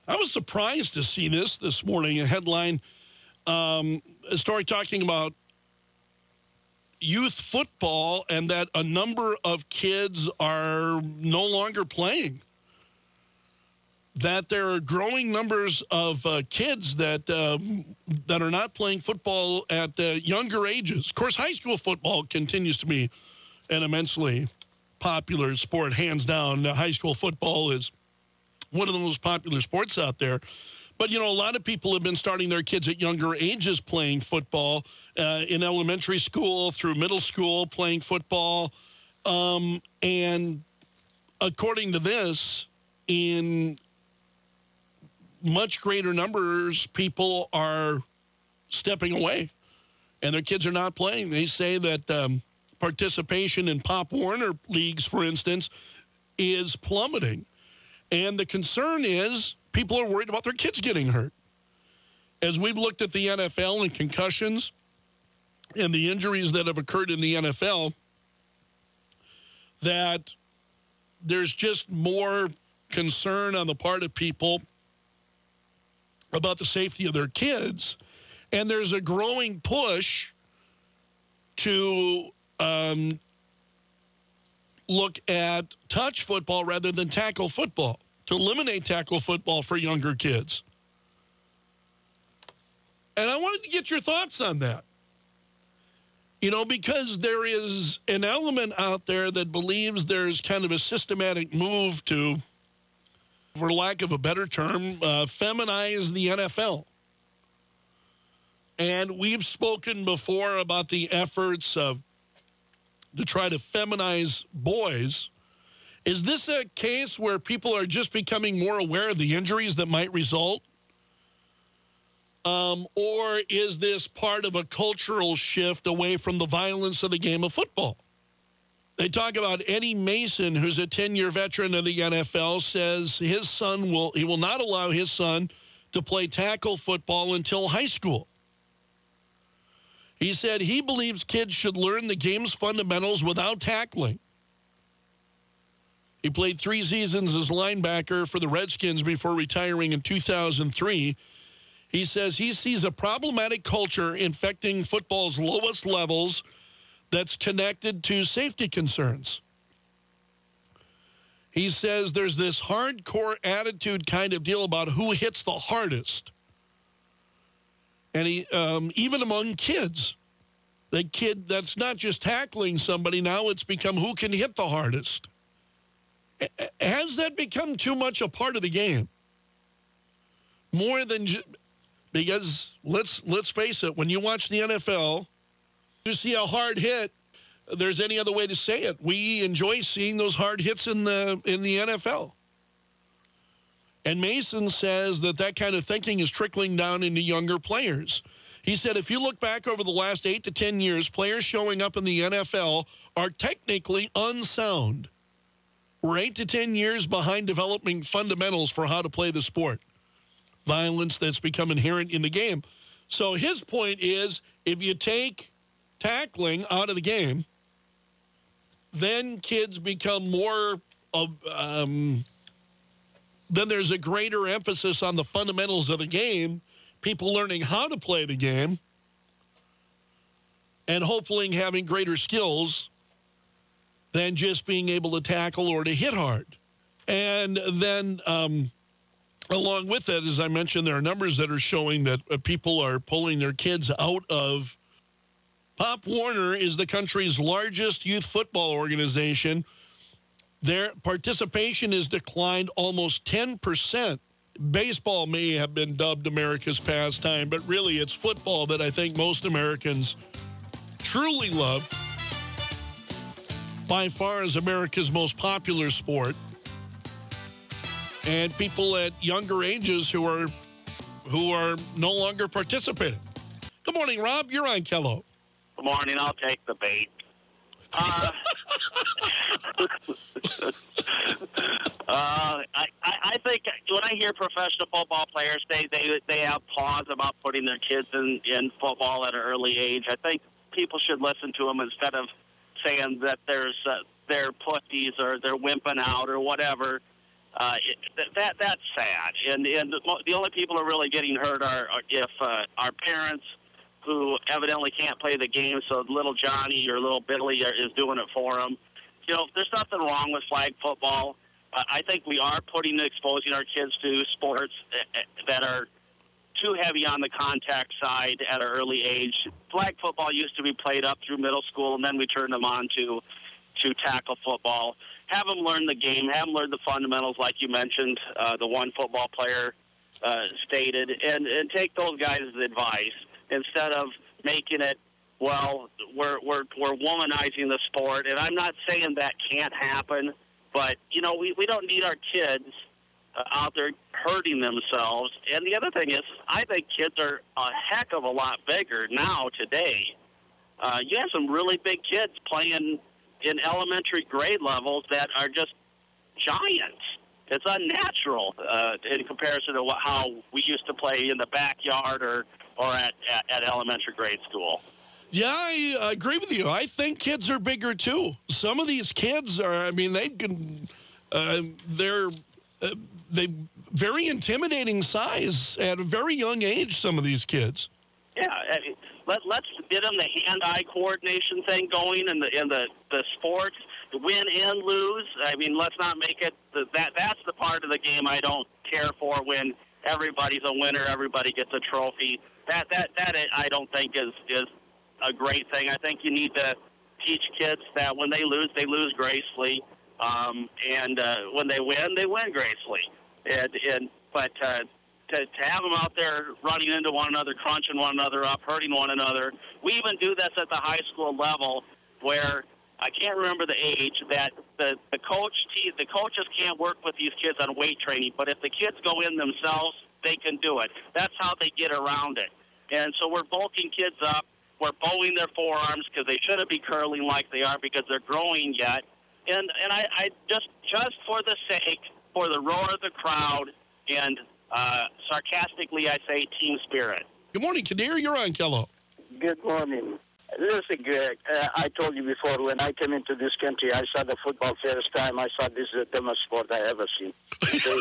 I was surprised to see this morning, a headline, a story talking about youth football and that a number of kids are no longer playing. That there are growing numbers of kids that are not playing football at younger ages. Of course, high school football continues to be an immensely popular sport, hands down. High school football is one of the most popular sports out there. But, a lot of people have been starting their kids at younger ages playing football, in elementary school through middle school playing football. And according to this, in much greater numbers, people are stepping away and their kids are not playing. They say that participation in Pop Warner leagues, for instance, is plummeting. And the concern is people are worried about their kids getting hurt. As we've looked at the NFL and concussions and the injuries that have occurred in the NFL, that there's just more concern on the part of people about the safety of their kids. And there's a growing push to look at touch football rather than tackle football, to eliminate tackle football for younger kids. And I wanted to get your thoughts on that. Because there is an element out there that believes there's kind of a systematic move to, for lack of a better term, feminize the NFL. And we've spoken before about the efforts to try to feminize boys. Is this a case where people are just becoming more aware of the injuries that might result? Or is this part of a cultural shift away from the violence of the game of football? They talk about Eddie Mason, who's a 10-year veteran of the NFL, says his son he will not allow his son to play tackle football until high school. He said he believes kids should learn the game's fundamentals without tackling. He played 3 seasons as linebacker for the Redskins before retiring in 2003. He says he sees a problematic culture infecting football's lowest levels that's connected to safety concerns. He says there's this hardcore attitude kind of deal about who hits the hardest. And he, even among kids, the kid that's not just tackling somebody, now it's become who can hit the hardest. Has that become too much a part of the game? More than because let's face it, when you watch the NFL, you see a hard hit. There's any other way to say it. We enjoy seeing those hard hits in the NFL. And Mason says that kind of thinking is trickling down into younger players. He said if you look back over the last 8 to 10 years, players showing up in the NFL are technically unsound. We're 8 to 10 years behind developing fundamentals for how to play the sport. Violence that's become inherent in the game. So his point is if you take tackling out of the game, then kids become more then there's a greater emphasis on the fundamentals of the game, people learning how to play the game, and hopefully having greater skills than just being able to tackle or to hit hard. And then along with that, as I mentioned, there are numbers that are showing that people are pulling their kids out of. Pop Warner is the country's largest youth football organization. Their participation has declined almost 10%. Baseball may have been dubbed America's pastime, but really it's football that I think most Americans truly love. By far is America's most popular sport. And people at younger ages who are no longer participating. Good morning, Rob. You're on Kello. Good morning. I'll take the bait. I think when I hear professional football players say they have pause about putting their kids in football at an early age, I think people should listen to them instead of saying that they're pussies or they're wimping out or whatever. That's sad. And the only people who are really getting hurt are if our parents who evidently can't play the game, so little Johnny or little Billy is doing it for them. There's nothing wrong with flag football. I think we are exposing our kids to sports that are too heavy on the contact side at an early age. Flag football used to be played up through middle school, and then we turned them on to tackle football. Have them learn the game, have them learn the fundamentals like you mentioned, the one football player stated, and take those guys' advice instead of making it, well, we're womanizing the sport. And I'm not saying that can't happen, but, we don't need our kids out there hurting themselves. And the other thing is, I think kids are a heck of a lot bigger now today. You have some really big kids playing in elementary grade levels that are just giants. It's unnatural in comparison to how we used to play in the backyard or at elementary grade school. Yeah, I agree with you. I think kids are bigger, too. Some of these kids are, they're very intimidating size at a very young age, some of these kids. Yeah, let's get them the hand-eye coordination thing going in the sports, win and lose. Let's not make it that's the part of the game I don't care for when everybody's a winner, everybody gets a trophy. That I don't think is a great thing. I think you need to teach kids that when they lose gracefully, and when they win gracefully. But to have them out there running into one another, crunching one another up, hurting one another. We even do this at the high school level, where I can't remember the age that the coaches can't work with these kids on weight training, but if the kids go in themselves, they can do it. That's how they get around it. And so we're bulking kids up. We're bowing their forearms because they shouldn't be curling like they are because they're growing yet. And I just for the sake, for the roar of the crowd, and sarcastically I say team spirit. Good morning, Kadir. You're on Kello. Good morning. Listen, Greg, I told you before, when I came into this country, I saw the football first time. I thought this is the dumbest sport I ever seen. Okay?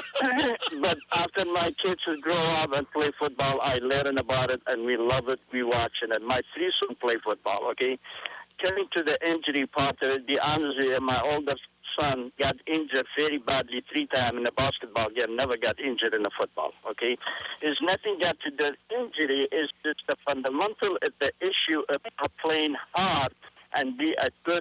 But after my kids grow up and play football, I learn about it, and we love it. We watch it. And my three sons play football, okay? Coming to the injury part of it, the honestly, my oldest son got injured very badly 3 times in a basketball game, never got injured in the football, okay? It's nothing got to the injury. It's just the fundamental the issue of playing hard and be a good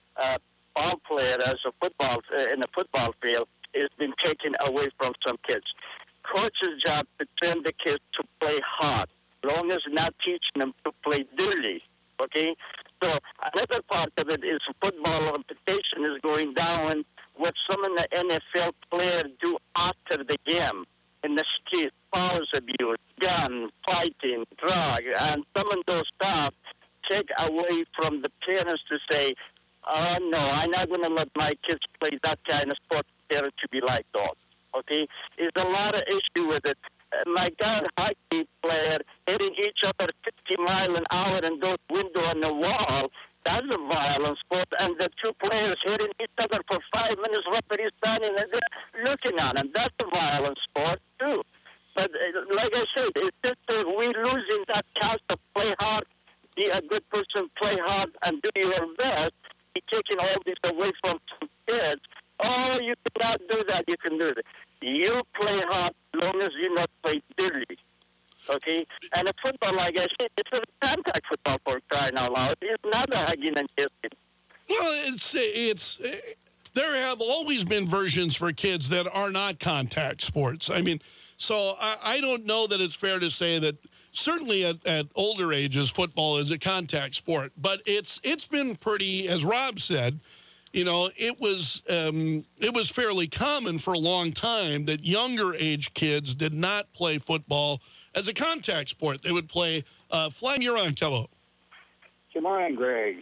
ball player as a football in a football field has been taken away from some kids. Coach's job to train the kids to play hard, as long as not teaching them to play dirty, okay? So another part of it is football reputation is going down. What some of the NFL players do after the game in the street, powers abuse, gun, fighting, drug, and some of those stuff take away from the parents to say, oh, no, I'm not going to let my kids play that kind of sport there to be like that. Okay? There's a lot of issue with it. My God, hockey player hitting each other 50 miles an hour in those window on the wall, that's a violent sport. And the two players hitting each other for 5 minutes, referee standing and they're looking on them. That's a violent sport, too. But like I said, it's just we're losing that chance to play hard, be a good person, play hard, and do your best. You're taking all this away from some kids. Oh, you cannot do that. You can do it. You play hard as long as you not play dirty. Okay? And the football, like I said, it's a contact football for crying out loud. It's not a hugging and kissing. Well, there have always been versions for kids that are not contact sports. So I don't know that it's fair to say that certainly at older ages, football is a contact sport. But it's been pretty, as Rob said, it was fairly common for a long time that younger age kids did not play football as a contact sport. They would play flag. You're on, Kello. Good morning, Greg.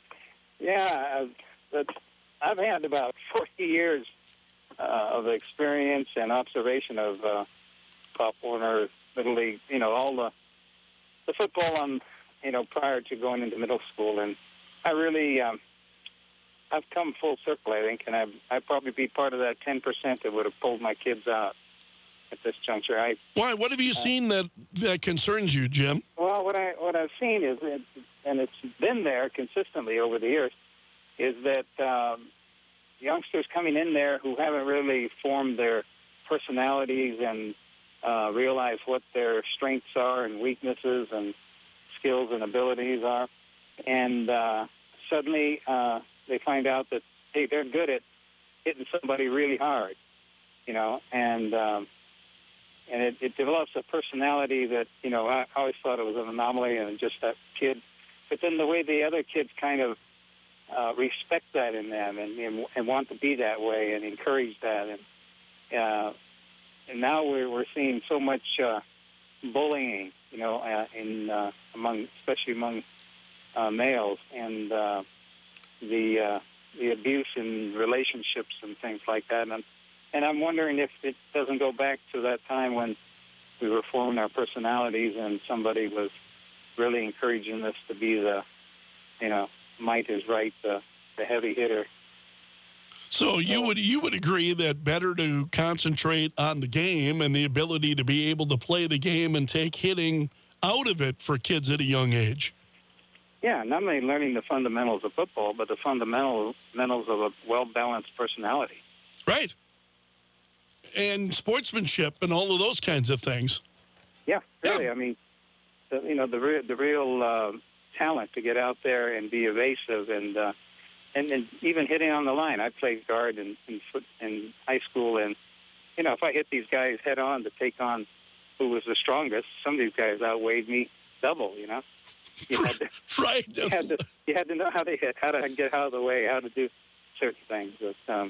Yeah, I've had about 40 years of experience and observation of Pop Warner, Little League, all the football prior to going into middle school. And I really I've come full circle, I think, and I'd probably be part of that 10% that would have pulled my kids out at this juncture. Why? What have you seen that concerns you, Jim? Well, what I've seen is, and it's been there consistently over the years, is that youngsters coming in there who haven't really formed their personalities and realize what their strengths are and weaknesses and skills and abilities are, and suddenly they find out that, hey, they're good at hitting somebody really hard, and it develops a personality that, I always thought it was an anomaly and just that kid. But then the way the other kids kind of respect that in them and want to be that way and encourage that. And now we're seeing so much bullying, especially among males, and the abuse in relationships and things like that. And I'm wondering if it doesn't go back to that time when we were forming our personalities and somebody was really encouraging us to be the, might is right, the heavy hitter. So you would agree that better to concentrate on the game and the ability to be able to play the game and take hitting out of it for kids at a young age? Yeah, not only learning the fundamentals of football, but the fundamentals of a well-balanced personality. Right. And sportsmanship and all of those kinds of things. Yeah, really. Yeah. I mean, the real talent to get out there and be evasive and even hitting on the line. I played guard in high school, and if I hit these guys head on to take on who was the strongest, some of these guys outweighed me double. You had to, right. You had to know how to hit, how to get out of the way, how to do certain things. But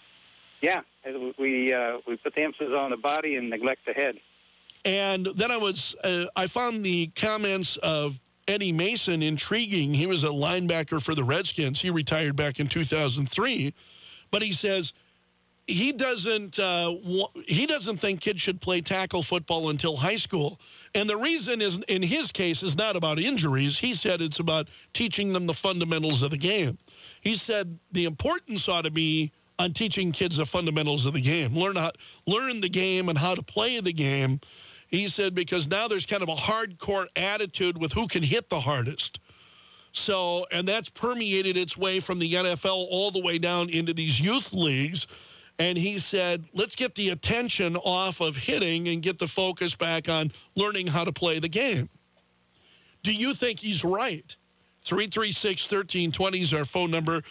we put the emphasis on the body and neglect the head. And then I found the comments of Eddie Mason intriguing. He was a linebacker for the Redskins. He retired back in 2003. But he says he doesn't think kids should play tackle football until high school. And the reason is, in his case, is not about injuries. He said it's about teaching them the fundamentals of the game. He said the importance ought to be on teaching kids the fundamentals of the game. Learn the game and how to play the game. He said because now there's kind of a hardcore attitude with who can hit the hardest. So, and that's permeated its way from the NFL all the way down into these youth leagues. And he said, let's get the attention off of hitting and get the focus back on learning how to play the game. Do you think he's right? 336-1320 is our phone number.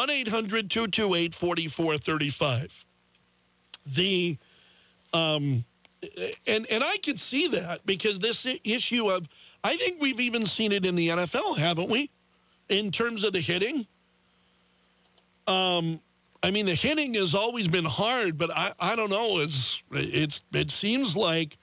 1-800-228-4435. And I could see that because this issue of, I think we've even seen it in the NFL, haven't we? In terms of the hitting. I mean, the hitting has always been hard, but I don't know. It seems like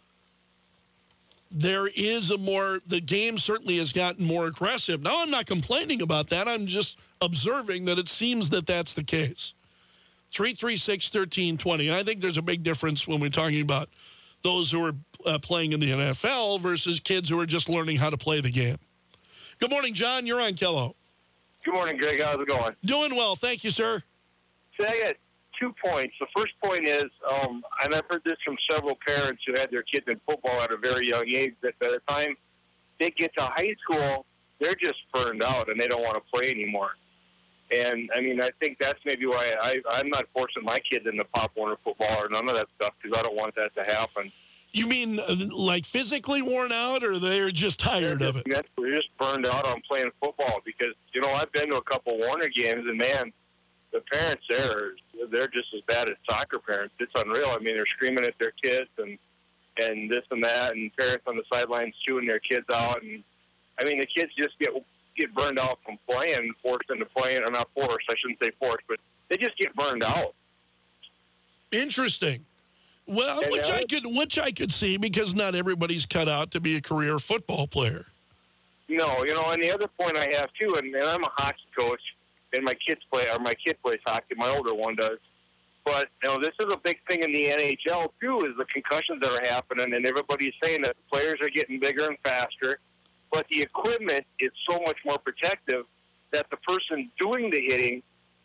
there is the game certainly has gotten more aggressive. Now, I'm not complaining about that. I'm just observing that it seems that that's the case. 336-1320. And I think there's a big difference when we're talking about those who are playing in the NFL versus kids who are just learning how to play the game. Good morning, John. You're on Kello. Good morning, Greg. How's it going? Doing well. Thank you, sir. So I got 2 points. The first point is, and I've heard this from several parents who had their kids in football at a very young age, that by the time they get to high school, they're just burned out and they don't want to play anymore. And, I mean, I think that's maybe why I'm not forcing my kids into Pop Warner football or none of that stuff because I don't want that to happen. You mean like physically worn out or they're just tired of it? They're just burned out on playing football because, I've been to a couple Warner games and, man, the parents there, they're just as bad as soccer parents. It's unreal. I mean, they're screaming at their kids and this and that, and parents on the sidelines chewing their kids out. And, I mean, the kids just get burned out from playing, forced into playing, or not forced, I shouldn't say forced, but they just get burned out. Interesting. Well, which I could see because not everybody's cut out to be a career football player. No, and the other point I have too, and I'm a hockey coach, and my kid plays hockey. My older one does. But this is a big thing in the NHL too, is the concussions that are happening, and everybody's saying that the players are getting bigger and faster, but the equipment is so much more protective that the person doing the hitting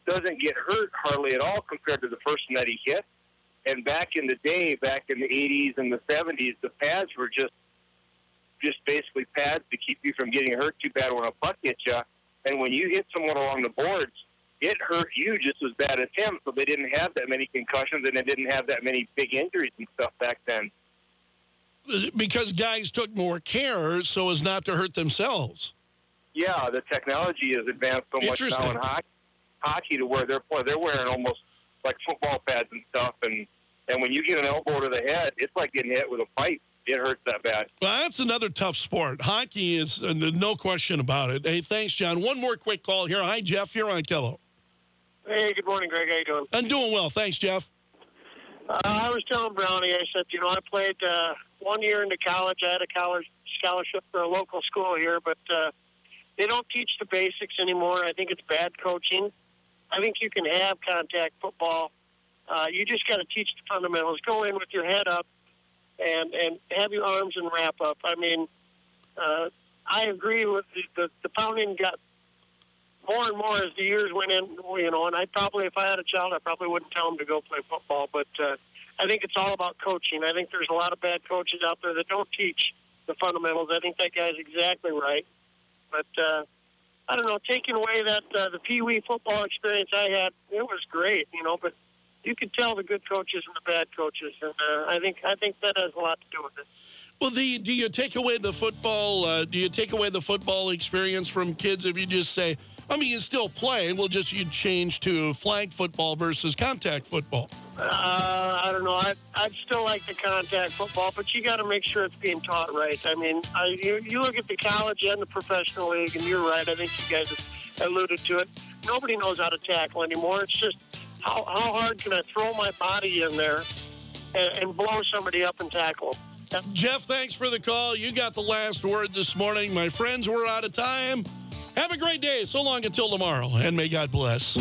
doesn't get hurt hardly at all compared to the person that he hit. And back in the day, back in the 80s and the 70s, the pads were just basically pads to keep you from getting hurt too bad when a puck hits you. And when you hit someone along the boards, it hurt you just as bad as him. So they didn't have that many concussions, and they didn't have that many big injuries and stuff back then. Because guys took more care so as not to hurt themselves. Yeah, the technology has advanced so much now in hockey to where they're wearing almost like football pads and stuff. And when you get an elbow to the head, it's like getting hit with a pipe. It hurts that bad. Well, that's another tough sport. Hockey is, no question about it. Hey, thanks, John. One more quick call here. Hi, Jeff. You're on Kello. Hey, good morning, Greg. How you doing? I'm doing well. Thanks, Jeff. I was telling Brownie, I said, I played 1 year into college. I had a college scholarship for a local school here, but they don't teach the basics anymore. I think it's bad coaching. I think you can have contact football. You just got to teach the fundamentals. Go in with your head up and have your arms and wrap up. I mean, I agree with the pounding got more and more as the years went in, and I probably, if I had a child, I probably wouldn't tell him to go play football, but I think it's all about coaching. I think there's a lot of bad coaches out there that don't teach the fundamentals. I think that guy's exactly right. But I don't know, taking away that the Pee Wee football experience I had, it was great, but you could tell the good coaches and the bad coaches, and I think that has a lot to do with it. Well, do you take away the football? Do you take away the football experience from kids if you just say, you still play, you change to flag football versus contact football? I don't know. I'd still like the contact football, but you got to make sure it's being taught right. I mean, you look at the college and the professional league, and you're right. I think you guys have alluded to it. Nobody knows how to tackle anymore. It's just how hard can I throw my body in there and blow somebody up and tackle them? Jeff, thanks for the call. You got the last word this morning. My friends, we're out of time. Have a great day. So long until tomorrow, and may God bless.